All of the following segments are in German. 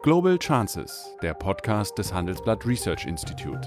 Global Chances, der Podcast des Handelsblatt Research Institute.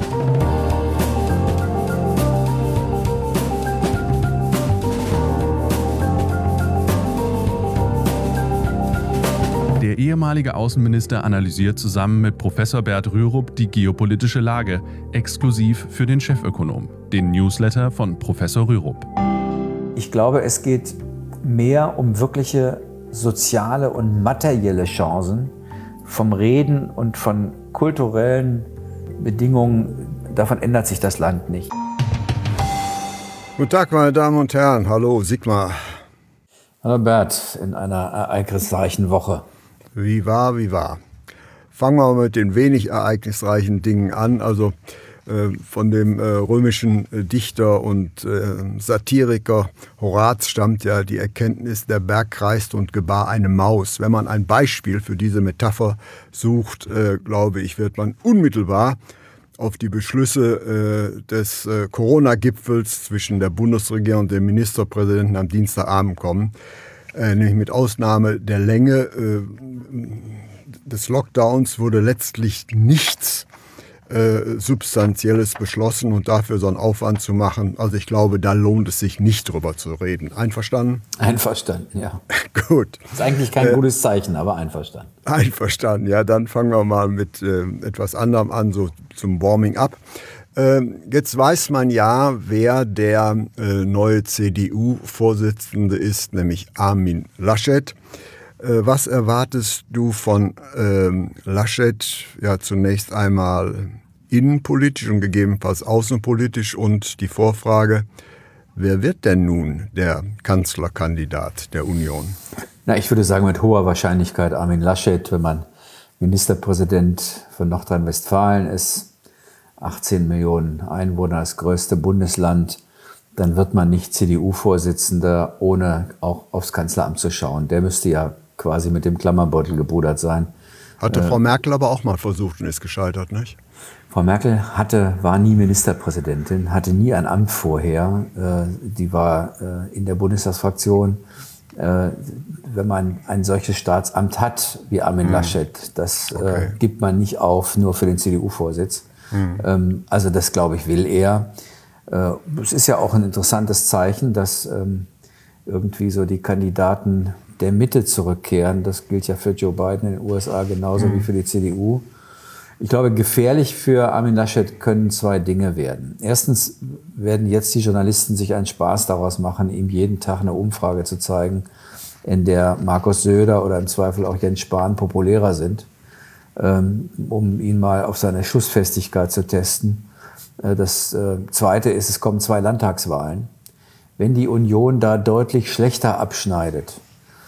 Der ehemalige Außenminister analysiert zusammen mit Professor Bert Rürup die geopolitische Lage, exklusiv für den Chefökonom, den Newsletter von Professor Rürup. Ich glaube, es geht mehr um wirkliche soziale und materielle Chancen vom Reden und von kulturellen Bedingungen. Davon ändert sich das Land nicht. Guten Tag, meine Damen und Herren. Hallo, Sigmar. Hallo Bert, in einer ereignisreichen Woche. Wie war? Fangen wir mal mit den wenig ereignisreichen Dingen an. Also von dem römischen Dichter und Satiriker Horaz stammt ja die Erkenntnis, der Berg kreist und gebar eine Maus. Wenn man ein Beispiel für diese Metapher sucht, glaube ich, wird man unmittelbar auf die Beschlüsse des Corona-Gipfels zwischen der Bundesregierung und dem Ministerpräsidenten am Dienstagabend kommen. Nämlich mit Ausnahme der Länge des Lockdowns wurde letztlich nichts Substanzielles beschlossen und dafür so einen Aufwand zu machen. Also ich glaube, da lohnt es sich nicht drüber zu reden. Einverstanden? Einverstanden, ja. Gut. Das ist eigentlich kein gutes Zeichen, aber einverstanden. Einverstanden, ja. Dann fangen wir mal mit etwas anderem an, so zum Warming-up. Jetzt weiß man ja, wer der neue CDU-Vorsitzende ist, nämlich Armin Laschet. Was erwartest du von Laschet? Ja, zunächst einmal innenpolitisch und gegebenenfalls außenpolitisch und die Vorfrage, wer wird denn nun der Kanzlerkandidat der Union? Na, ich würde sagen, mit hoher Wahrscheinlichkeit Armin Laschet, wenn man Ministerpräsident von Nordrhein-Westfalen ist, 18 Millionen Einwohner, das größte Bundesland, dann wird man nicht CDU-Vorsitzender, ohne auch aufs Kanzleramt zu schauen. Der müsste ja quasi mit dem Klammerbeutel gepudert sein. Hatte Frau Merkel aber auch mal versucht und ist gescheitert, nicht? Frau Merkel war nie Ministerpräsidentin, hatte nie ein Amt vorher. Die war in der Bundestagsfraktion. Wenn man ein solches Staatsamt hat wie Armin Laschet, das gibt man nicht auf, nur für den CDU-Vorsitz. Also das, glaube ich, will er. Es ist ja auch ein interessantes Zeichen, dass irgendwie so die Kandidaten der Mitte zurückkehren. Das gilt ja für Joe Biden in den USA genauso wie für die CDU. Ich glaube, gefährlich für Armin Laschet können zwei Dinge werden. Erstens werden jetzt die Journalisten sich einen Spaß daraus machen, ihm jeden Tag eine Umfrage zu zeigen, in der Markus Söder oder im Zweifel auch Jens Spahn populärer sind, um ihn mal auf seine Schussfestigkeit zu testen. Das Zweite ist, es kommen 2 Landtagswahlen. Wenn die Union da deutlich schlechter abschneidet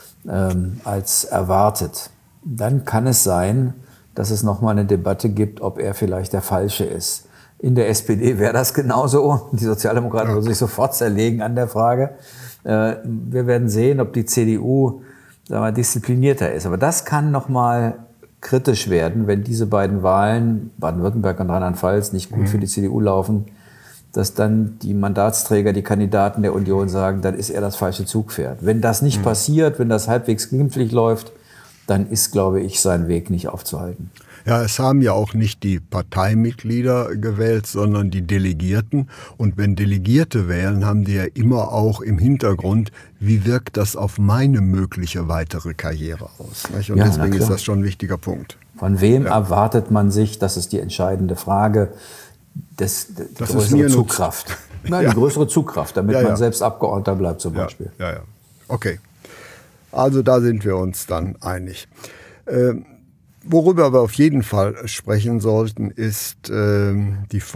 als erwartet, dann kann es sein, dass es nochmal eine Debatte gibt, ob er vielleicht der Falsche ist. In der SPD wäre das genauso. Die Sozialdemokraten würden sich sofort zerlegen an der Frage. Wir werden sehen, ob die CDU, sagen wir, disziplinierter ist. Aber das kann nochmal kritisch werden, wenn diese beiden Wahlen, Baden-Württemberg und Rheinland-Pfalz, nicht gut für die CDU laufen, dass dann die Mandatsträger, die Kandidaten der Union sagen, dann ist er das falsche Zugpferd. Wenn das nicht passiert, wenn das halbwegs glimpflich läuft, dann ist, glaube ich, sein Weg nicht aufzuhalten. Ja, es haben ja auch nicht die Parteimitglieder gewählt, sondern die Delegierten. Und wenn Delegierte wählen, haben die ja immer auch im Hintergrund, wie wirkt das auf meine mögliche weitere Karriere aus? Nicht? Und ja, deswegen ist das schon ein wichtiger Punkt. Von wem erwartet man sich, das ist die entscheidende Frage, die größere Zugkraft. Nein, die größere Zugkraft, damit man selbst Abgeordneter bleibt zum Beispiel. Ja. Okay. Also da sind wir uns dann einig. Worüber wir auf jeden Fall sprechen sollten, ist sind die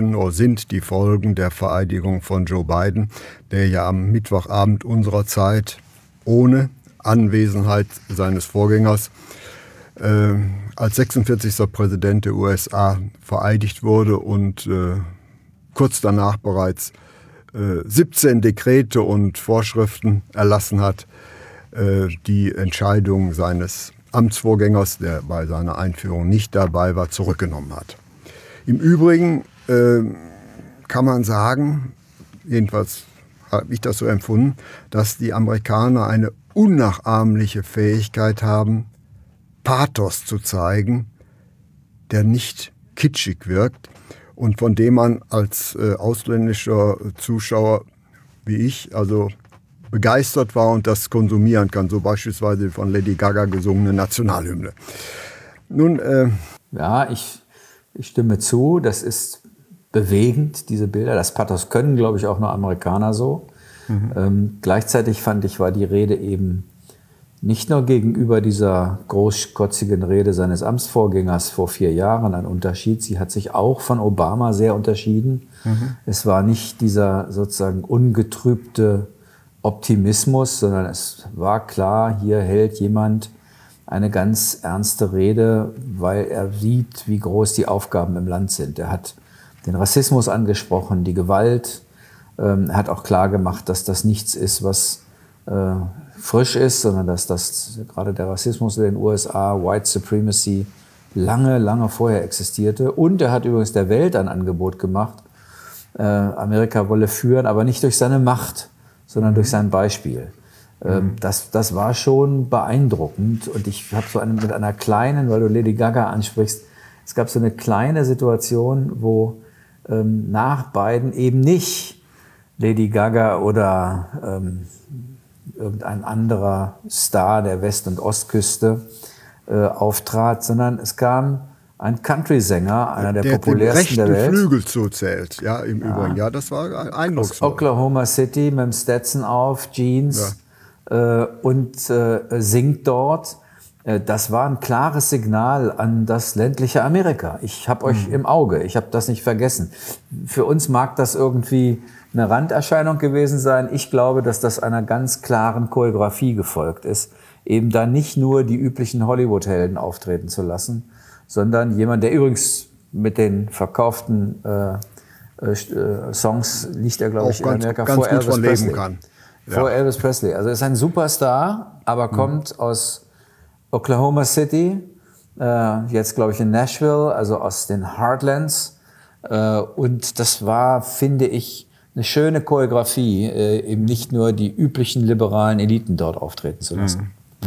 Folgen der Vereidigung von Joe Biden, der ja am Mittwochabend unserer Zeit ohne Anwesenheit seines Vorgängers als 46. Präsident der USA vereidigt wurde und kurz danach bereits 17 Dekrete und Vorschriften erlassen hat, die Entscheidung seines Amtsvorgängers, der bei seiner Einführung nicht dabei war, zurückgenommen hat. Im Übrigen kann man sagen, jedenfalls habe ich das so empfunden, dass die Amerikaner eine unnachahmliche Fähigkeit haben, Pathos zu zeigen, der nicht kitschig wirkt und von dem man als ausländischer Zuschauer wie ich also begeistert war und das konsumieren kann, so beispielsweise von Lady Gaga gesungene Nationalhymne. Nun, ja, ich stimme zu, das ist bewegend, diese Bilder. Das Pathos können, glaube ich, auch nur Amerikaner so. Gleichzeitig fand ich, war die Rede eben nicht nur gegenüber dieser großkotzigen Rede seines Amtsvorgängers vor 4 Jahren ein Unterschied, sie hat sich auch von Obama sehr unterschieden. Es war nicht dieser sozusagen ungetrübte Optimismus, sondern es war klar, hier hält jemand eine ganz ernste Rede, weil er sieht, wie groß die Aufgaben im Land sind. Er hat den Rassismus angesprochen, die Gewalt. Er hat auch klar gemacht, dass das nichts ist, was frisch ist, sondern dass das gerade der Rassismus in den USA, White Supremacy, lange, lange vorher existierte. Und er hat übrigens der Welt ein Angebot gemacht. Amerika wolle führen, aber nicht durch seine Macht, sondern durch sein Beispiel. Das war schon beeindruckend. Und ich habe so mit einer kleinen, weil du Lady Gaga ansprichst, es gab so eine kleine Situation, wo nach Biden eben nicht Lady Gaga oder irgendein anderer Star der West- und Ostküste auftrat, sondern es kam ein Country-Sänger, einer der populärsten der Welt. Der den rechten Flügel zuzählt, ja, im Übrigen. Ja, das war eindrucksvoll. Aus Oklahoma City mit dem Stetson auf, Jeans und singt dort. Das war ein klares Signal an das ländliche Amerika. Ich habe euch im Auge, ich habe das nicht vergessen. Für uns mag das irgendwie eine Randerscheinung gewesen sein. Ich glaube, dass das einer ganz klaren Choreografie gefolgt ist, eben da nicht nur die üblichen Hollywood-Helden auftreten zu lassen, sondern jemand, der übrigens mit den verkauften Songs liegt er, glaube ich, in Amerika ganz vor gut Elvis Presley. Kann. Ja. Vor Elvis Presley. Also er ist ein Superstar, aber kommt aus Oklahoma City, jetzt glaube ich in Nashville, also aus den Heartlands. Und das war, finde ich, eine schöne Choreografie, eben nicht nur die üblichen liberalen Eliten dort auftreten zu lassen.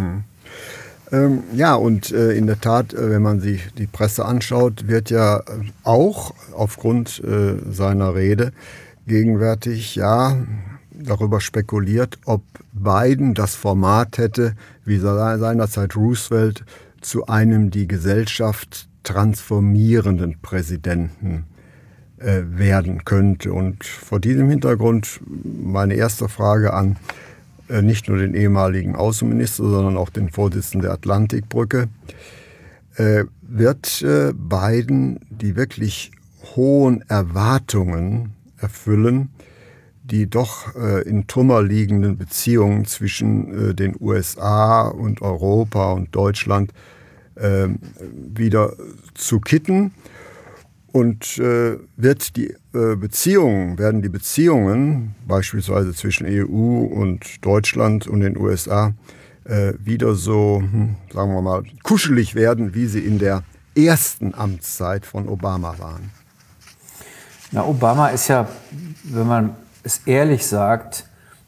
Ja, und in der Tat, wenn man sich die Presse anschaut, wird ja auch aufgrund seiner Rede gegenwärtig darüber spekuliert, ob Biden das Format hätte, wie seinerzeit Roosevelt, zu einem die Gesellschaft transformierenden Präsidenten werden könnte. Und vor diesem Hintergrund meine erste Frage an nicht nur den ehemaligen Außenminister, sondern auch den Vorsitzenden der Atlantikbrücke. Wird Biden die wirklich hohen Erwartungen erfüllen, die doch in Trümmer liegenden Beziehungen zwischen den USA und Europa und Deutschland wieder zu kitten? Und werden die Beziehungen beispielsweise zwischen EU und Deutschland und den USA wieder so, sagen wir mal, kuschelig werden, wie sie in der ersten Amtszeit von Obama waren? Na, Obama ist ja, wenn man es ehrlich sagt,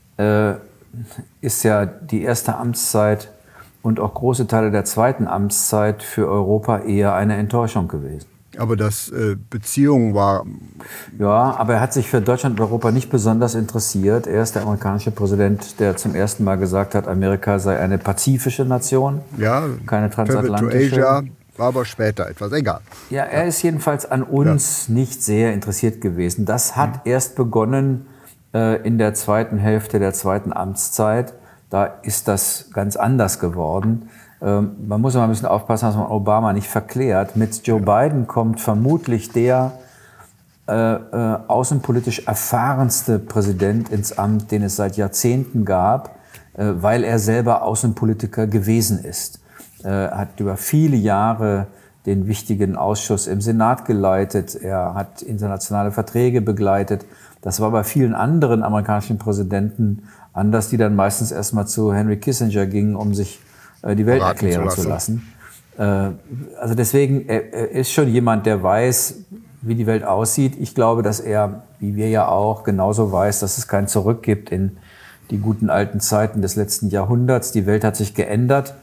ist ja die erste Amtszeit und auch große Teile der zweiten Amtszeit für Europa eher eine Enttäuschung gewesen. Aber das Beziehung war... Ja, aber er hat sich für Deutschland und Europa nicht besonders interessiert. Er ist der amerikanische Präsident, der zum ersten Mal gesagt hat, Amerika sei eine pazifische Nation, keine transatlantische. To Asia war aber später etwas, egal. Ja, er ist jedenfalls an uns nicht sehr interessiert gewesen. Das hat erst begonnen in der zweiten Hälfte der zweiten Amtszeit. Da ist das ganz anders geworden. Man muss immer ein bisschen aufpassen, dass man Obama nicht verklärt. Mit Joe Biden kommt vermutlich der außenpolitisch erfahrenste Präsident ins Amt, den es seit Jahrzehnten gab, weil er selber Außenpolitiker gewesen ist. Hat über viele Jahre den wichtigen Ausschuss im Senat geleitet. Er hat internationale Verträge begleitet. Das war bei vielen anderen amerikanischen Präsidenten anders, die dann meistens erstmal zu Henry Kissinger gingen, um sich die Welt erklären zu lassen. Also deswegen, er ist schon jemand, der weiß, wie die Welt aussieht. Ich glaube, dass er, wie wir ja auch, genauso weiß, dass es kein Zurück gibt in die guten alten Zeiten des letzten Jahrhunderts. Die Welt hat sich geändert.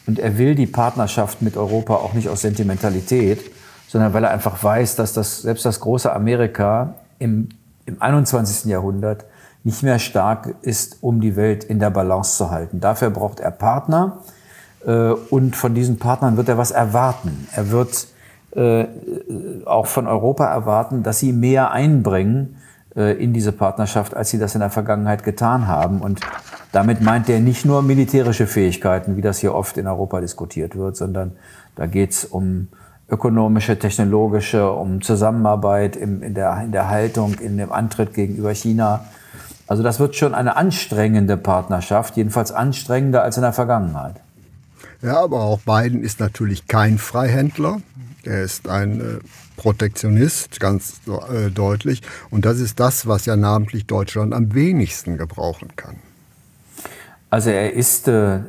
Und er will die Partnerschaft mit Europa auch nicht aus Sentimentalität, sondern weil er einfach weiß, dass selbst das große Amerika im 21. Jahrhundert nicht mehr stark ist, um die Welt in der Balance zu halten. Dafür braucht er Partner und von diesen Partnern wird er was erwarten. Er wird auch von Europa erwarten, dass sie mehr einbringen in diese Partnerschaft, als sie das in der Vergangenheit getan haben. Und damit meint er nicht nur militärische Fähigkeiten, wie das hier oft in Europa diskutiert wird, sondern da geht es um ökonomische, technologische, um Zusammenarbeit in der Haltung, in dem Antritt gegenüber China. Also das wird schon eine anstrengende Partnerschaft, jedenfalls anstrengender als in der Vergangenheit. Ja, aber auch Biden ist natürlich kein Freihändler. Er ist ein Protektionist, ganz deutlich. Und das ist das, was ja namentlich Deutschland am wenigsten gebrauchen kann. Also er ist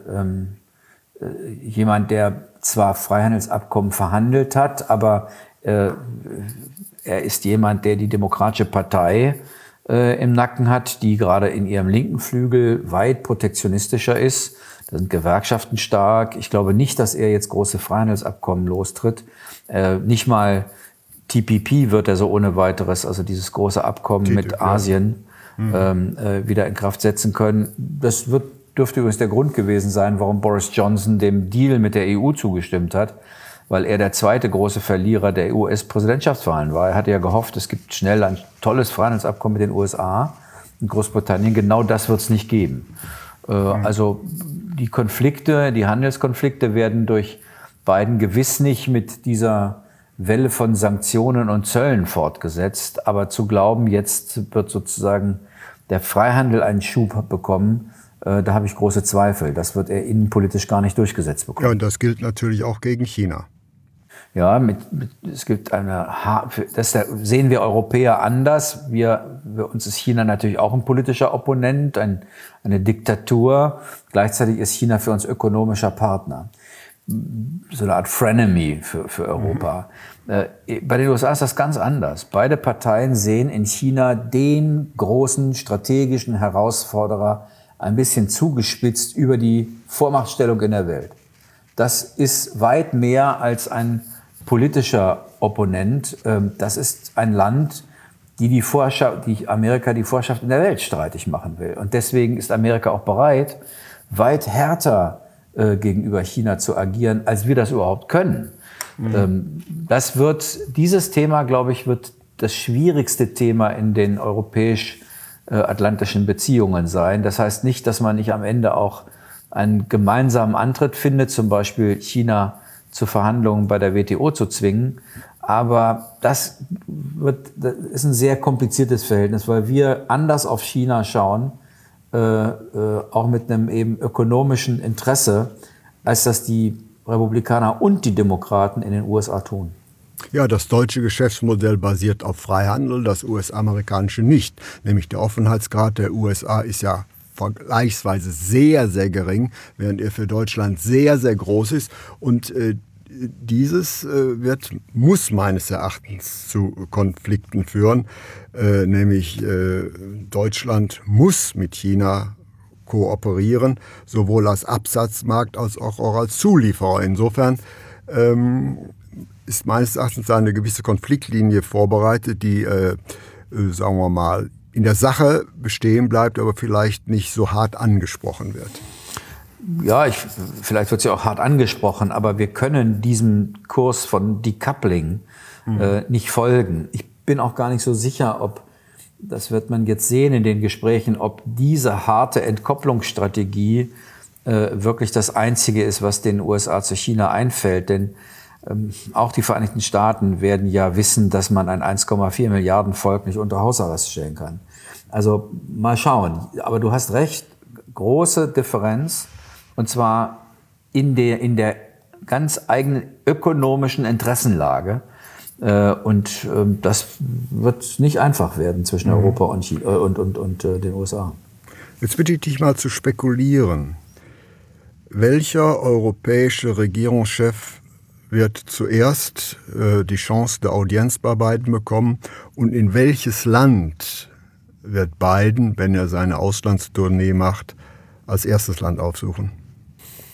jemand, der zwar Freihandelsabkommen verhandelt hat, aber er ist jemand, der die Demokratische Partei im Nacken hat, die gerade in ihrem linken Flügel weit protektionistischer ist. Da sind Gewerkschaften stark. Ich glaube nicht, dass er jetzt große Freihandelsabkommen lostritt. Nicht mal TPP wird er so ohne weiteres, also dieses große Abkommen mit Asien, wieder in Kraft setzen können. Das dürfte übrigens der Grund gewesen sein, warum Boris Johnson dem Deal mit der EU zugestimmt hat, weil er der zweite große Verlierer der US-Präsidentschaftswahlen war. Er hatte ja gehofft, es gibt schnell ein tolles Freihandelsabkommen mit den USA und Großbritannien. Genau das wird es nicht geben. Also die Konflikte, die Handelskonflikte werden durch Biden gewiss nicht mit dieser Welle von Sanktionen und Zöllen fortgesetzt. Aber zu glauben, jetzt wird sozusagen der Freihandel einen Schub bekommen, da habe ich große Zweifel. Das wird er innenpolitisch gar nicht durchgesetzt bekommen. Ja, und das gilt natürlich auch gegen China. Ja, es gibt das sehen wir Europäer anders. Uns ist China natürlich auch ein politischer Opponent, eine Diktatur. Gleichzeitig ist China für uns ökonomischer Partner. So eine Art Frenemy für Europa. Bei den USA ist das ganz anders. Beide Parteien sehen in China den großen strategischen Herausforderer, ein bisschen zugespitzt, über die Vormachtstellung in der Welt. Das ist weit mehr als ein politischer Opponent. Das ist ein Land, die Amerika die Vorherrschaft in der Welt streitig machen will. Und deswegen ist Amerika auch bereit, weit härter gegenüber China zu agieren, als wir das überhaupt können. Dieses Thema, glaube ich, wird das schwierigste Thema in den europäisch-atlantischen Beziehungen sein. Das heißt nicht, dass man nicht am Ende auch einen gemeinsamen Antritt findet, zum Beispiel China zu Verhandlungen bei der WTO zu zwingen. Aber das ist ein sehr kompliziertes Verhältnis, weil wir anders auf China schauen, auch mit einem eben ökonomischen Interesse, als das die Republikaner und die Demokraten in den USA tun. Ja, das deutsche Geschäftsmodell basiert auf Freihandel, das US-amerikanische nicht. Nämlich der Offenheitsgrad der USA ist ja vergleichsweise sehr, sehr gering, während er für Deutschland sehr, sehr groß ist. Und dieses muss meines Erachtens zu Konflikten führen. Nämlich Deutschland muss mit China kooperieren, sowohl als Absatzmarkt als auch als Zulieferer. Insofern ist meines Erachtens eine gewisse Konfliktlinie vorbereitet, die, sagen wir mal, in der Sache bestehen bleibt, aber vielleicht nicht so hart angesprochen wird. Ja, vielleicht wird sie auch hart angesprochen, aber wir können diesem Kurs von Decoupling nicht folgen. Ich bin auch gar nicht so sicher, ob, das wird man jetzt sehen in den Gesprächen, ob diese harte Entkopplungsstrategie wirklich das Einzige ist, was den USA zu China einfällt. Denn auch die Vereinigten Staaten werden ja wissen, dass man ein 1,4 Milliarden Volk nicht unter Hausarrest stellen kann. Also mal schauen. Aber du hast recht, große Differenz. Und zwar in der ganz eigenen ökonomischen Interessenlage. Und das wird nicht einfach werden zwischen Europa und China, und den USA. Jetzt bitte ich dich mal zu spekulieren. Welcher europäische Regierungschef wird zuerst die Chance der Audienz bei Biden bekommen und in welches Land wird Biden, wenn er seine Auslandstournee macht, als erstes Land aufsuchen?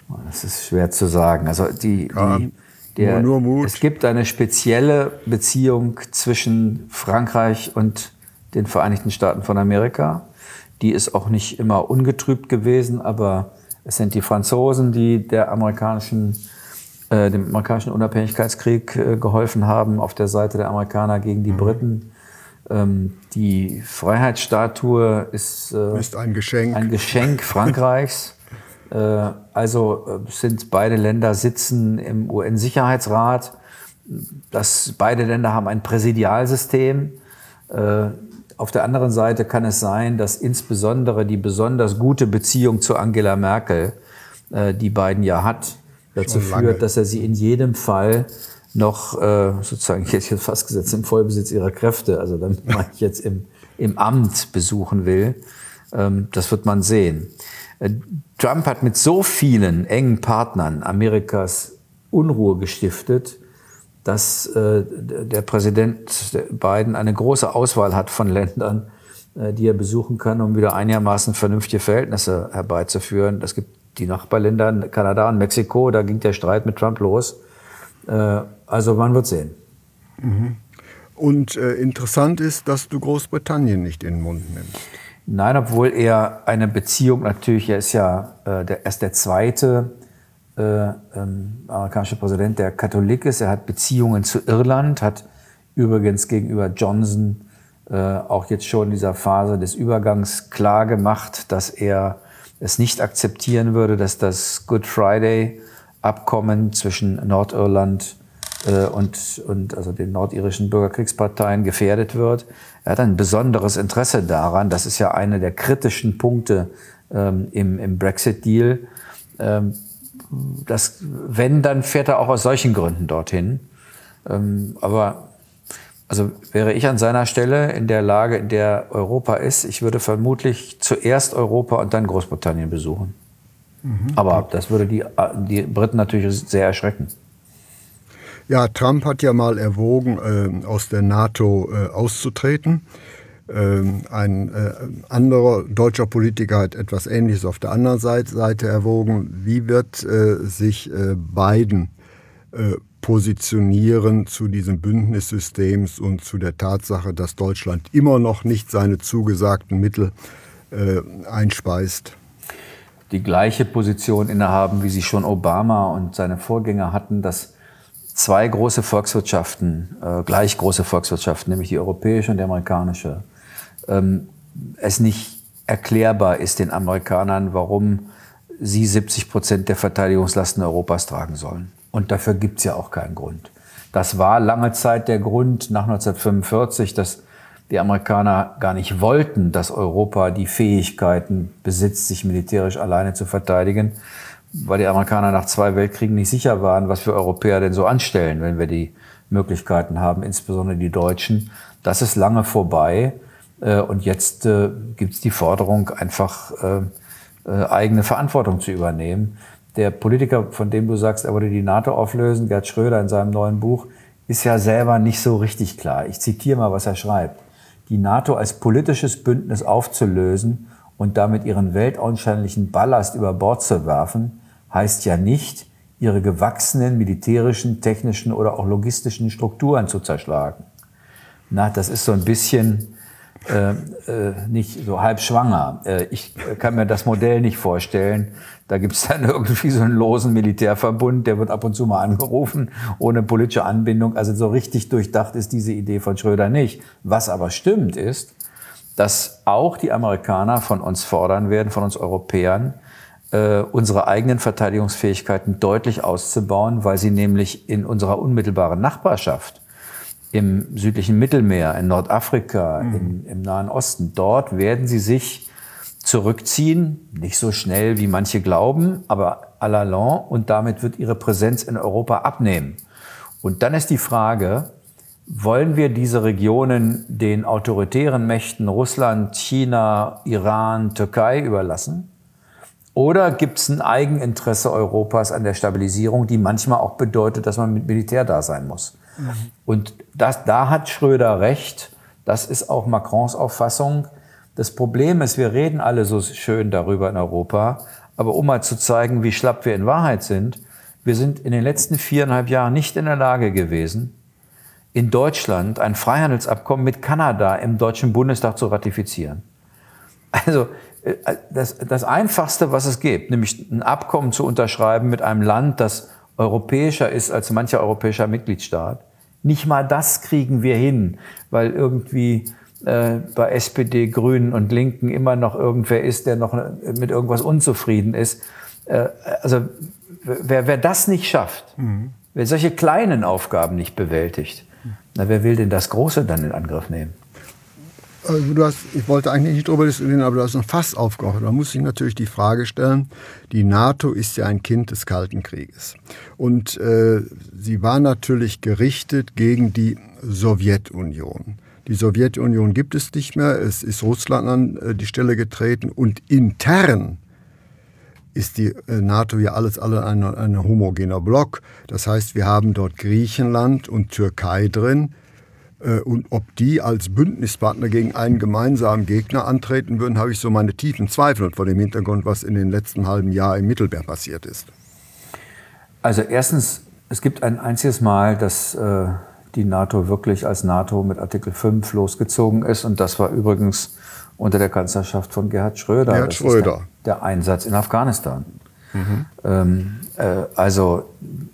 Das ist schwer zu sagen. Also nur Mut. Es gibt eine spezielle Beziehung zwischen Frankreich und den Vereinigten Staaten von Amerika. Die ist auch nicht immer ungetrübt gewesen, aber es sind die Franzosen, die dem amerikanischen Unabhängigkeitskrieg geholfen haben, auf der Seite der Amerikaner gegen die Briten. Die Freiheitsstatue ist ein Geschenk. Ein Geschenk Frankreichs. Also sind beide Länder sitzen im UN-Sicherheitsrat. Beide Länder haben ein Präsidialsystem. Auf der anderen Seite kann es sein, dass insbesondere die besonders gute Beziehung zu Angela Merkel, die Biden ja hat, dazu führt, dass er sie in jedem Fall noch, sozusagen, ich hätte jetzt fast gesagt, im Vollbesitz ihrer Kräfte, also damit man jetzt im Amt besuchen will. Das wird man sehen. Trump hat mit so vielen engen Partnern Amerikas Unruhe gestiftet, dass der Präsident Biden eine große Auswahl hat von Ländern, die er besuchen kann, um wieder einigermaßen vernünftige Verhältnisse herbeizuführen. Es gibt die Nachbarländer, Kanada und Mexiko, da ging der Streit mit Trump los. Also man wird sehen. Und interessant ist, dass du Großbritannien nicht in den Mund nimmst. Nein, obwohl er eine Beziehung, natürlich, er ist ja erst der zweite amerikanische Präsident, der Katholik ist. Er hat Beziehungen zu Irland, hat übrigens gegenüber Johnson auch jetzt schon in dieser Phase des Übergangs klar gemacht, dass er es nicht akzeptieren würde, dass das Good Friday-Abkommen zwischen Nordirland und also den nordirischen Bürgerkriegsparteien gefährdet wird. Er hat ein besonderes Interesse daran. Das ist ja einer der kritischen Punkte im Brexit-Deal. Wenn, dann fährt er auch aus solchen Gründen dorthin. Aber also wäre ich an seiner Stelle in der Lage, in der Europa ist, ich würde vermutlich zuerst Europa und dann Großbritannien besuchen. Aber das würde die Briten natürlich sehr erschrecken. Ja, Trump hat ja mal erwogen, aus der NATO auszutreten. Ein anderer deutscher Politiker hat etwas Ähnliches auf der anderen Seite erwogen. Wie wird sich Biden positionieren zu diesem Bündnissystems und zu der Tatsache, dass Deutschland immer noch nicht seine zugesagten Mittel einspeist? Die gleiche Position innehaben, wie sie schon Obama und seine Vorgänger hatten, dass zwei große Volkswirtschaften, gleich große Volkswirtschaften, nämlich die europäische und die amerikanische, es nicht erklärbar ist den Amerikanern, warum sie 70% der Verteidigungslasten Europas tragen sollen. Und dafür gibt es ja auch keinen Grund. Das war lange Zeit der Grund nach 1945, dass die Amerikaner gar nicht wollten, dass Europa die Fähigkeiten besitzt, sich militärisch alleine zu verteidigen, weil die Amerikaner nach 2 Weltkriegen nicht sicher waren, was wir Europäer denn so anstellen, wenn wir die Möglichkeiten haben, insbesondere die Deutschen. Das ist lange vorbei. Und jetzt gibt es die Forderung, einfach eigene Verantwortung zu übernehmen. Der Politiker, von dem du sagst, er wollte die NATO auflösen, Gerd Schröder in seinem neuen Buch, ist ja selber nicht so richtig klar. Ich zitiere mal, was er schreibt. Die NATO als politisches Bündnis aufzulösen und damit ihren weltanschaulichen Ballast über Bord zu werfen, heißt ja nicht, ihre gewachsenen militärischen, technischen oder auch logistischen Strukturen zu zerschlagen. Na, das ist so ein bisschen nicht so halb schwanger. Ich kann mir das Modell nicht vorstellen. Da gibt es dann irgendwie so einen losen Militärverbund, der wird ab und zu mal angerufen, ohne politische Anbindung. Also so richtig durchdacht ist diese Idee von Schröder nicht. Was aber stimmt ist, dass auch die Amerikaner von uns fordern werden, von uns Europäern, unsere eigenen Verteidigungsfähigkeiten deutlich auszubauen, weil sie nämlich in unserer unmittelbaren Nachbarschaft im südlichen Mittelmeer, in Nordafrika, im Nahen Osten, dort werden sie sich zurückziehen, nicht so schnell wie manche glauben, aber à la longue, und damit wird ihre Präsenz in Europa abnehmen. Und dann ist die Frage, wollen wir diese Regionen den autoritären Mächten Russland, China, Iran, Türkei überlassen? Oder gibt es ein Eigeninteresse Europas an der Stabilisierung, die manchmal auch bedeutet, dass man mit Militär da sein muss? Und da hat Schröder recht. Das ist auch Macrons Auffassung. Das Problem ist, wir reden alle so schön darüber in Europa, Aber um mal zu zeigen, wie schlapp wir in Wahrheit sind, wir sind in den letzten 4,5 Jahren nicht in der Lage gewesen, in Deutschland ein Freihandelsabkommen mit Kanada im Deutschen Bundestag zu ratifizieren. Also das Einfachste, was es gibt, nämlich ein Abkommen zu unterschreiben mit einem Land, das europäischer ist als mancher europäischer Mitgliedstaat. Nicht mal das kriegen wir hin, weil irgendwie bei SPD, Grünen und Linken immer noch irgendwer ist, der noch mit irgendwas unzufrieden ist. Also wer das nicht schafft, wer solche kleinen Aufgaben nicht bewältigt, na, wer will denn das Große dann in Angriff nehmen? Also ich wollte eigentlich nicht darüber diskutieren, aber du hast ein Fass aufgemacht. Da muss ich natürlich die Frage stellen, die NATO ist ja ein Kind des Kalten Krieges. Und sie war natürlich gerichtet gegen die Sowjetunion. Die Sowjetunion gibt es nicht mehr, es ist Russland an die Stelle getreten und intern ist die NATO ja alle ein homogener Block. Das heißt, wir haben dort Griechenland und Türkei drin. Und ob die als Bündnispartner gegen einen gemeinsamen Gegner antreten würden, habe ich so meine tiefen Zweifel vor dem Hintergrund, was in den letzten halben Jahr im Mittelmeer passiert ist. Also erstens, es gibt ein einziges Mal, dass die NATO wirklich als NATO mit Artikel 5 losgezogen ist. Und das war übrigens unter der Kanzlerschaft von Gerhard Schröder. Gerhard Schröder. Der Einsatz in Afghanistan. Also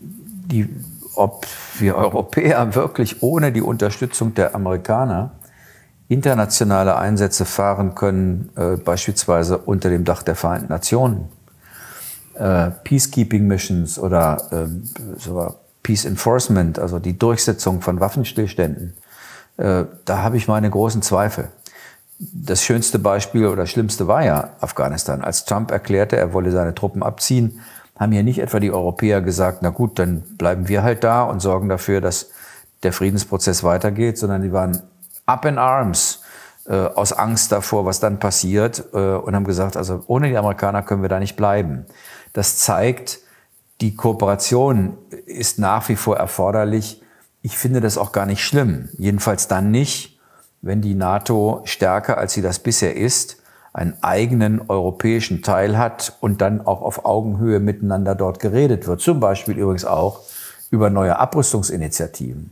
ob wir Europäer wirklich ohne die Unterstützung der Amerikaner internationale Einsätze fahren können, beispielsweise unter dem Dach der Vereinten Nationen, Peacekeeping Missions oder sogar Peace Enforcement, also die Durchsetzung von Waffenstillständen, da habe ich meine großen Zweifel. Das schönste Beispiel oder schlimmste war ja Afghanistan. Als Trump erklärte, er wolle seine Truppen abziehen, haben hier nicht etwa die Europäer gesagt, na gut, dann bleiben wir halt da und sorgen dafür, dass der Friedensprozess weitergeht, sondern die waren up in arms aus Angst davor, was dann passiert und haben gesagt, also ohne die Amerikaner können wir da nicht bleiben. Das zeigt, die Kooperation ist nach wie vor erforderlich. Ich finde das auch gar nicht schlimm. Jedenfalls dann nicht, wenn die NATO stärker, als sie das bisher ist, einen eigenen europäischen Teil hat und dann auch auf Augenhöhe miteinander dort geredet wird. Zum Beispiel übrigens auch über neue Abrüstungsinitiativen.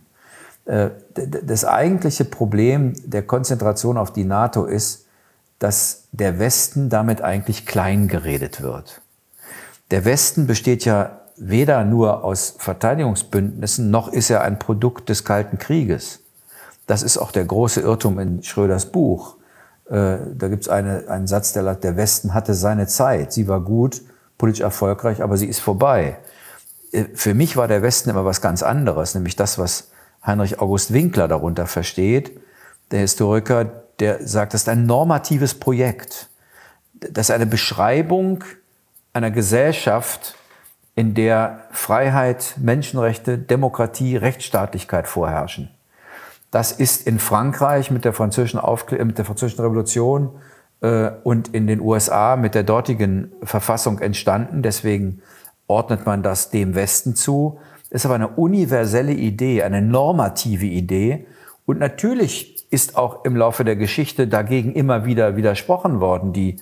Das eigentliche Problem der Konzentration auf die NATO ist, dass der Westen damit eigentlich klein geredet wird. Der Westen besteht ja weder nur aus Verteidigungsbündnissen, noch ist er ein Produkt des Kalten Krieges. Das ist auch der große Irrtum in Schröders Buch. Da gibt es einen Satz, der sagt, der Westen hatte seine Zeit. Sie war gut, politisch erfolgreich, aber sie ist vorbei. Für mich war der Westen immer was ganz anderes, nämlich das, was Heinrich August Winkler darunter versteht, der Historiker, der sagt, das ist ein normatives Projekt. Das ist eine Beschreibung einer Gesellschaft, in der Freiheit, Menschenrechte, Demokratie, Rechtsstaatlichkeit vorherrschen. Das ist in Frankreich mit der französischen Revolution und in den USA mit der dortigen Verfassung entstanden. Deswegen ordnet man das dem Westen zu. Ist aber eine universelle Idee, eine normative Idee. Und natürlich ist auch im Laufe der Geschichte dagegen immer wieder widersprochen worden. Die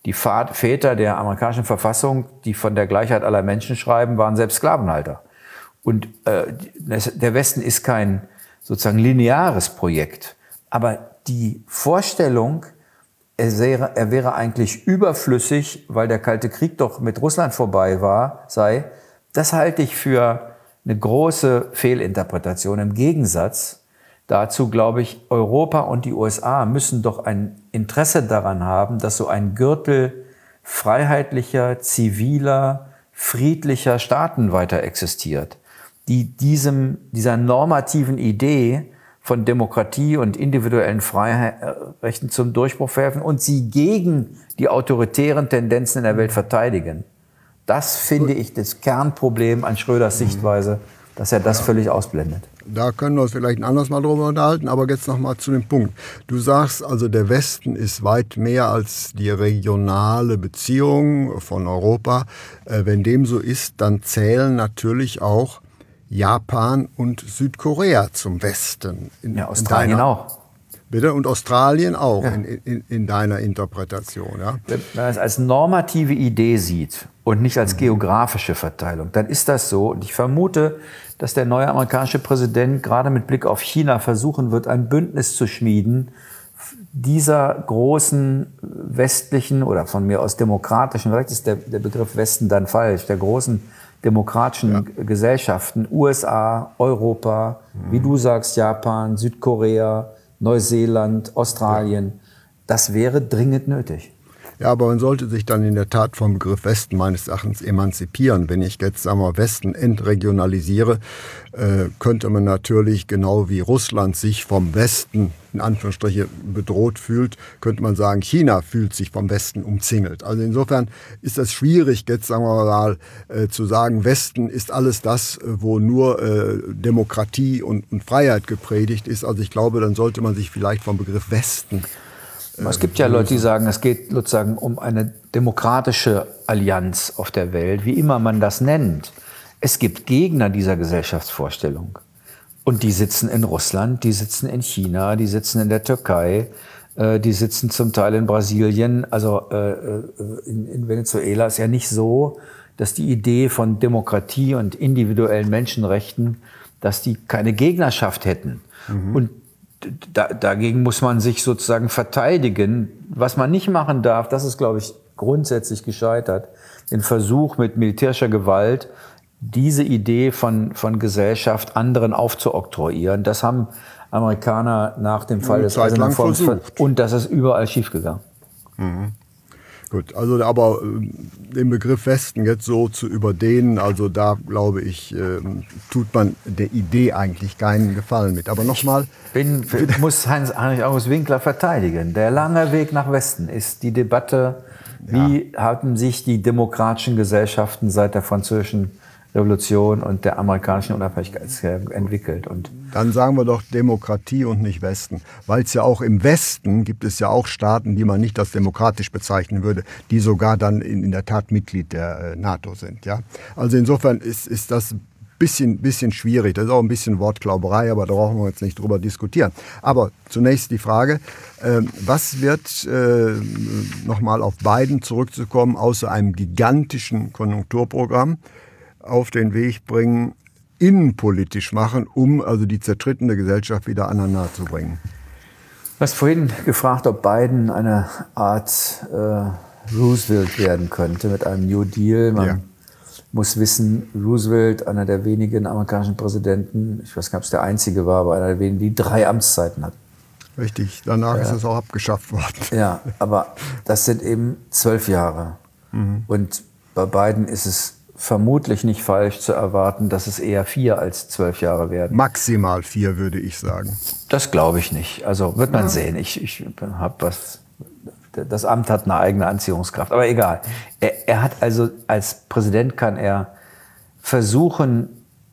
Väter der amerikanischen Verfassung, die von der Gleichheit aller Menschen schreiben, waren selbst Sklavenhalter. Und der Westen ist kein sozusagen lineares Projekt. Aber die Vorstellung, er wäre eigentlich überflüssig, weil der Kalte Krieg doch mit Russland vorbei sei, das halte ich für eine große Fehlinterpretation. Im Gegensatz dazu, glaube ich, Europa und die USA müssen doch ein Interesse daran haben, dass so ein Gürtel freiheitlicher, ziviler, friedlicher Staaten weiter existiert, die dieser normativen Idee von Demokratie und individuellen Freiheiten zum Durchbruch verhelfen und sie gegen die autoritären Tendenzen in der Welt verteidigen. Das finde ich das Kernproblem an Schröders Sichtweise, dass er das völlig ausblendet. Da können wir uns vielleicht ein anderes Mal drüber unterhalten, aber jetzt noch mal zu dem Punkt. Du sagst also, der Westen ist weit mehr als die regionale Beziehung von Europa. Wenn dem so ist, dann zählen natürlich auch Japan und Südkorea zum Westen. Ja, Australien auch. Bitte? Und Australien auch in deiner Interpretation. Ja? Wenn man es als normative Idee sieht und nicht als geografische Verteilung, dann ist das so. Und ich vermute, dass der neue amerikanische Präsident gerade mit Blick auf China versuchen wird, ein Bündnis zu schmieden, dieser großen westlichen oder von mir aus demokratischen, vielleicht ist der Begriff Westen dann falsch, der großen demokratischen Gesellschaften, USA, Europa, wie du sagst, Japan, Südkorea, Neuseeland, Australien, das wäre dringend nötig. Ja, aber man sollte sich dann in der Tat vom Begriff Westen meines Erachtens emanzipieren. Wenn ich jetzt, sagen wir, Westen entregionalisiere, könnte man natürlich, genau wie Russland sich vom Westen in Anführungsstrichen bedroht fühlt, könnte man sagen, China fühlt sich vom Westen umzingelt. Also insofern ist das schwierig, jetzt sagen wir mal, zu sagen, Westen ist alles das, wo nur Demokratie und Freiheit gepredigt ist. Also ich glaube, dann sollte man sich vielleicht vom Begriff Westen. Es gibt ja Leute, die sagen, es geht sozusagen um eine demokratische Allianz auf der Welt, wie immer man das nennt. Es gibt Gegner dieser Gesellschaftsvorstellung. Und die sitzen in Russland, die sitzen in China, die sitzen in der Türkei, die sitzen zum Teil in Brasilien. Also in Venezuela ist ja nicht so, dass die Idee von Demokratie und individuellen Menschenrechten, dass die keine Gegnerschaft hätten. Und dagegen muss man sich sozusagen verteidigen. Was man nicht machen darf, das ist, glaube ich, grundsätzlich gescheitert, den Versuch mit militärischer Gewalt, diese Idee von Gesellschaft anderen aufzuoktroyieren. Das haben Amerikaner nach dem Fall des Eisernen Vorhangs und das ist überall schiefgegangen. Gut, also aber den Begriff Westen jetzt so zu überdehnen, also da glaube ich, tut man der Idee eigentlich keinen Gefallen mit. Aber nochmal. Ich muss Heinrich August Winkler verteidigen. Der lange Weg nach Westen ist die Debatte, wie haben sich die demokratischen Gesellschaften seit der Französischen Revolution und der amerikanischen Unabhängigkeit entwickelt. Und dann sagen wir doch Demokratie und nicht Westen. Weil es ja auch im Westen gibt es ja auch Staaten, die man nicht als demokratisch bezeichnen würde, die sogar dann in der Tat Mitglied der NATO sind. Ja? Also insofern ist das ein bisschen schwierig. Das ist auch ein bisschen Wortklauberei, aber da brauchen wir jetzt nicht drüber diskutieren. Aber zunächst die Frage, was wird, nochmal auf Biden zurückzukommen, außer einem gigantischen Konjunkturprogramm, auf den Weg bringen, innenpolitisch machen, um also die zertrittene Gesellschaft wieder aneinander zu bringen? Du hast vorhin gefragt, ob Biden eine Art Roosevelt werden könnte mit einem New Deal. Man muss wissen, Roosevelt, einer der wenigen amerikanischen Präsidenten, ich weiß gar nicht, ob es der einzige war, aber einer der wenigen, die 3 Amtszeiten hat. Richtig, danach ist es auch abgeschafft worden. Ja, aber das sind eben 12 Jahre. Und bei Biden ist es vermutlich nicht falsch zu erwarten, dass es eher 4 als 12 Jahre werden. Maximal 4, würde ich sagen. Das glaube ich nicht. Also wird man sehen. Ich habe was. Das Amt hat eine eigene Anziehungskraft. Aber egal. Er hat also als Präsident kann er versuchen,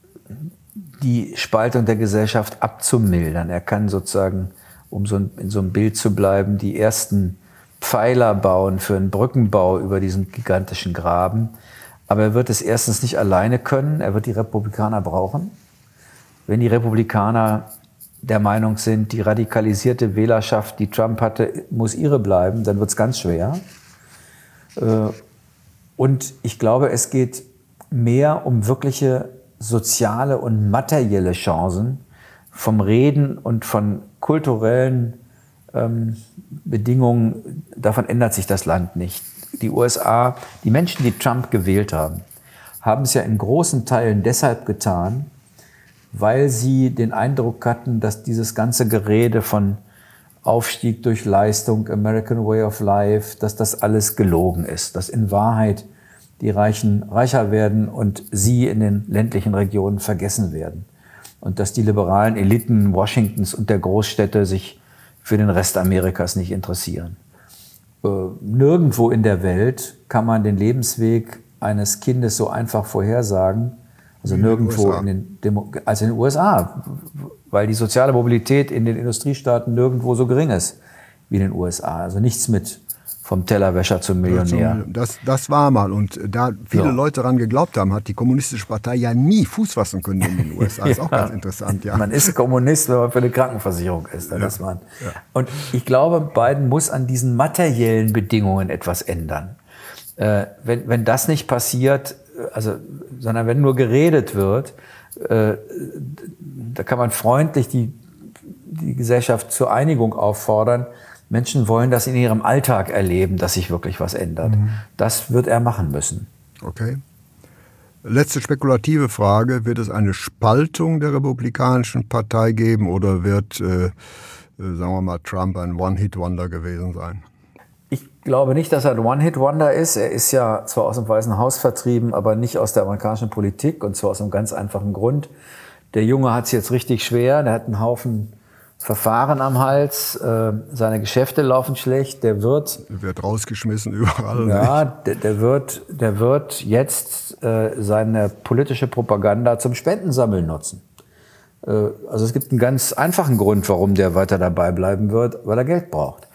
die Spaltung der Gesellschaft abzumildern. Er kann sozusagen, um in so einem Bild zu bleiben, die ersten Pfeiler bauen für einen Brückenbau über diesen gigantischen Graben. Aber er wird es erstens nicht alleine können. Er wird die Republikaner brauchen. Wenn die Republikaner der Meinung sind, die radikalisierte Wählerschaft, die Trump hatte, muss ihre bleiben, dann wird es ganz schwer. Und ich glaube, es geht mehr um wirkliche soziale und materielle Chancen vom Reden und von kulturellen Bedingungen. Davon ändert sich das Land nicht. Die USA, die Menschen, die Trump gewählt haben, haben es ja in großen Teilen deshalb getan, weil sie den Eindruck hatten, dass dieses ganze Gerede von Aufstieg durch Leistung, American Way of Life, dass das alles gelogen ist, dass in Wahrheit die Reichen reicher werden und sie in den ländlichen Regionen vergessen werden und dass die liberalen Eliten Washingtons und der Großstädte sich für den Rest Amerikas nicht interessieren. Nirgendwo in der Welt kann man den Lebensweg eines Kindes so einfach vorhersagen, also nirgendwo als in den USA, weil die soziale Mobilität in den Industriestaaten nirgendwo so gering ist wie in den USA. Also nichts mit vom Tellerwäscher zum Millionär. Das war mal. Und da viele Leute daran geglaubt haben, hat die Kommunistische Partei ja nie Fuß fassen können in den USA. Das ist auch ganz interessant. Ja. Man ist Kommunist, wenn man für eine Krankenversicherung ist. Ist man. Ja. Und ich glaube, Biden muss an diesen materiellen Bedingungen etwas ändern. Wenn das nicht passiert, sondern wenn nur geredet wird, da kann man freundlich die Gesellschaft zur Einigung auffordern. Menschen wollen das in ihrem Alltag erleben, dass sich wirklich was ändert. Das wird er machen müssen. Okay. Letzte spekulative Frage. Wird es eine Spaltung der Republikanischen Partei geben oder wird, sagen wir mal, Trump ein One-Hit-Wonder gewesen sein? Ich glaube nicht, dass er ein One-Hit-Wonder ist. Er ist ja zwar aus dem Weißen Haus vertrieben, aber nicht aus der amerikanischen Politik, und zwar aus einem ganz einfachen Grund. Der Junge hat es jetzt richtig schwer. Der hat einen Haufen Verfahren am Hals, seine Geschäfte laufen schlecht, der wird rausgeschmissen überall. Ja, der wird jetzt seine politische Propaganda zum Spendensammeln nutzen. Also es gibt einen ganz einfachen Grund, warum der weiter dabei bleiben wird, weil er Geld braucht.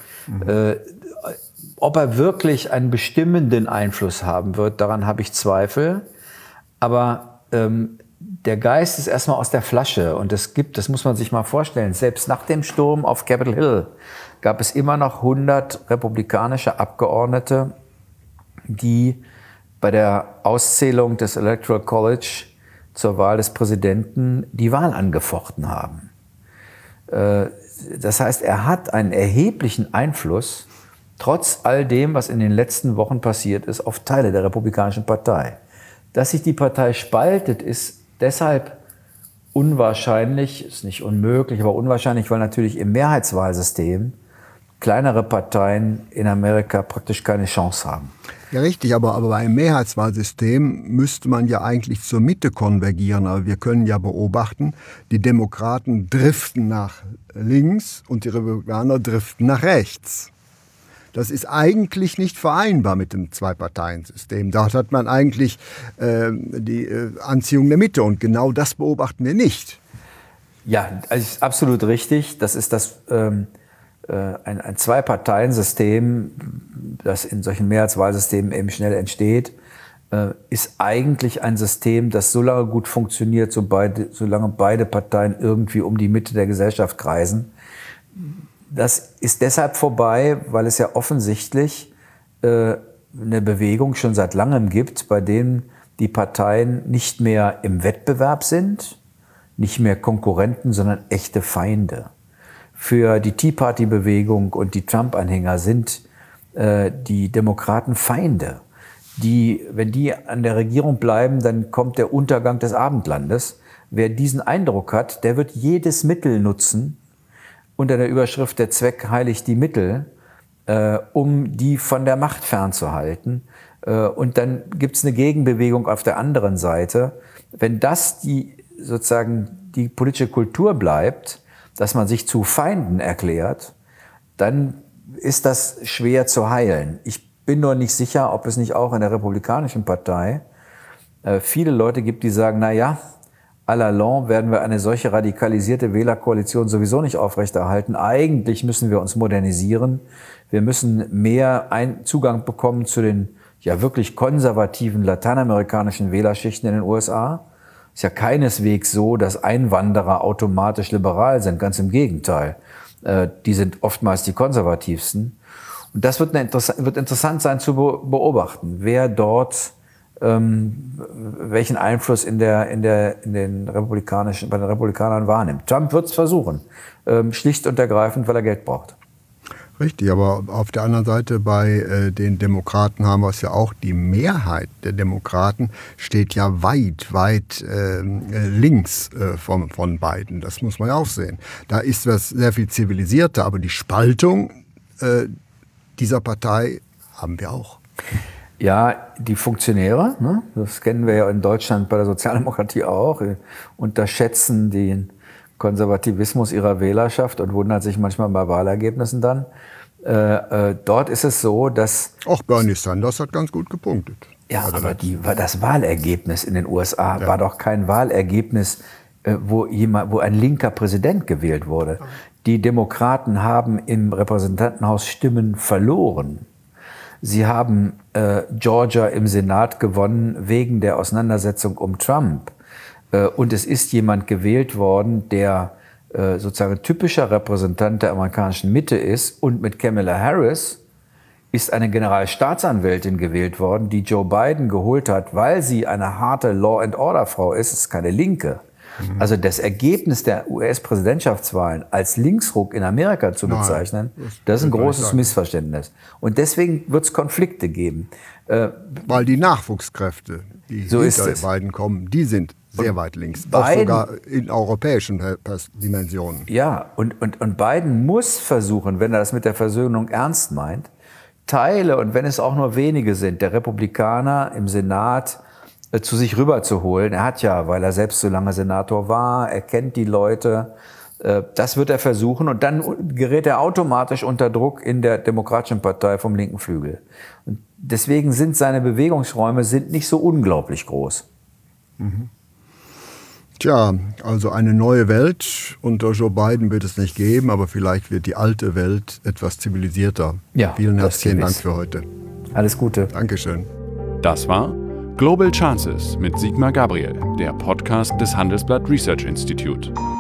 Ob er wirklich einen bestimmenden Einfluss haben wird, daran habe ich Zweifel. Aber der Geist ist erstmal aus der Flasche, und das muss man sich mal vorstellen, selbst nach dem Sturm auf Capitol Hill gab es immer noch 100 republikanische Abgeordnete, die bei der Auszählung des Electoral College zur Wahl des Präsidenten die Wahl angefochten haben. Das heißt, er hat einen erheblichen Einfluss, trotz all dem, was in den letzten Wochen passiert ist, auf Teile der Republikanischen Partei. Dass sich die Partei spaltet, ist deshalb unwahrscheinlich, ist nicht unmöglich, aber unwahrscheinlich, weil natürlich im Mehrheitswahlsystem kleinere Parteien in Amerika praktisch keine Chance haben. Ja, richtig, aber bei einem Mehrheitswahlsystem müsste man ja eigentlich zur Mitte konvergieren. Aber wir können ja beobachten, die Demokraten driften nach links und die Republikaner driften nach rechts. Das ist eigentlich nicht vereinbar mit dem Zwei-Parteien-System. Dort hat man eigentlich die Anziehung der Mitte, und genau das beobachten wir nicht. Ja, also ist absolut richtig. Das ist ein Zwei-Parteien-System, das in solchen Mehrheitswahlsystemen eben schnell entsteht, ist eigentlich ein System, das so lange gut funktioniert, solange beide Parteien irgendwie um die Mitte der Gesellschaft kreisen. Das ist deshalb vorbei, weil es ja offensichtlich eine Bewegung schon seit langem gibt, bei denen die Parteien nicht mehr im Wettbewerb sind, nicht mehr Konkurrenten, sondern echte Feinde. Für die Tea-Party-Bewegung und die Trump-Anhänger sind die Demokraten Feinde. Wenn die an der Regierung bleiben, dann kommt der Untergang des Abendlandes. Wer diesen Eindruck hat, der wird jedes Mittel nutzen, unter der Überschrift "Der Zweck heiligt die Mittel", um die von der Macht fernzuhalten. Und dann gibt es eine Gegenbewegung auf der anderen Seite. Wenn das die politische Kultur bleibt, dass man sich zu Feinden erklärt, dann ist das schwer zu heilen. Ich bin nur nicht sicher, ob es nicht auch in der Republikanischen Partei viele Leute gibt, die sagen, naja, à la longue werden wir eine solche radikalisierte Wählerkoalition sowieso nicht aufrechterhalten. Eigentlich müssen wir uns modernisieren. Wir müssen mehr Zugang bekommen zu den ja wirklich konservativen lateinamerikanischen Wählerschichten in den USA. Ist ja keineswegs so, dass Einwanderer automatisch liberal sind. Ganz im Gegenteil. Die sind oftmals die konservativsten. Und das wird interessant sein zu beobachten, wer dort welchen Einfluss bei den Republikanern wahrnimmt. Trump wird es versuchen, schlicht und ergreifend, weil er Geld braucht. Richtig, aber auf der anderen Seite bei den Demokraten haben wir es ja auch, die Mehrheit der Demokraten steht ja weit links von Biden. Das muss man ja auch sehen. Da ist das sehr viel zivilisierter, aber die Spaltung dieser Partei haben wir auch. Ja, die Funktionäre, ne? Das kennen wir ja in Deutschland bei der Sozialdemokratie auch, unterschätzen den Konservativismus ihrer Wählerschaft und wundern sich manchmal bei Wahlergebnissen dann. Dort ist es so, dass... Auch Bernie Sanders hat ganz gut gepunktet. Ja, aber das Wahlergebnis in den USA war doch kein Wahlergebnis, wo ein linker Präsident gewählt wurde. Die Demokraten haben im Repräsentantenhaus Stimmen verloren. Sie haben Georgia im Senat gewonnen wegen der Auseinandersetzung um Trump. Und es ist jemand gewählt worden, der sozusagen typischer Repräsentant der amerikanischen Mitte ist. Und mit Kamala Harris ist eine Generalstaatsanwältin gewählt worden, die Joe Biden geholt hat, weil sie eine harte Law-and-Order-Frau ist. Es ist keine Linke. Also das Ergebnis der US-Präsidentschaftswahlen als Linksruck in Amerika zu bezeichnen, das ist ein großes Missverständnis. Und deswegen wird es Konflikte geben. Weil die Nachwuchskräfte, die so hinter Biden kommen, die sind sehr weit links, auch sogar in europäischen Dimensionen. Ja, und Biden muss versuchen, wenn er das mit der Versöhnung ernst meint, Teile, und wenn es auch nur wenige sind, der Republikaner im Senat zu sich rüberzuholen. Er hat ja, weil er selbst so lange Senator war, er kennt die Leute, das wird er versuchen und dann gerät er automatisch unter Druck in der Demokratischen Partei vom linken Flügel. Und deswegen sind seine Bewegungsräume nicht so unglaublich groß. Mhm. Tja, also eine neue Welt unter Joe Biden wird es nicht geben, aber vielleicht wird die alte Welt etwas zivilisierter. Ja, vielen herzlichen Dank für heute. Alles Gute. Dankeschön. Das war Global Chances mit Sigmar Gabriel, der Podcast des Handelsblatt Research Institute.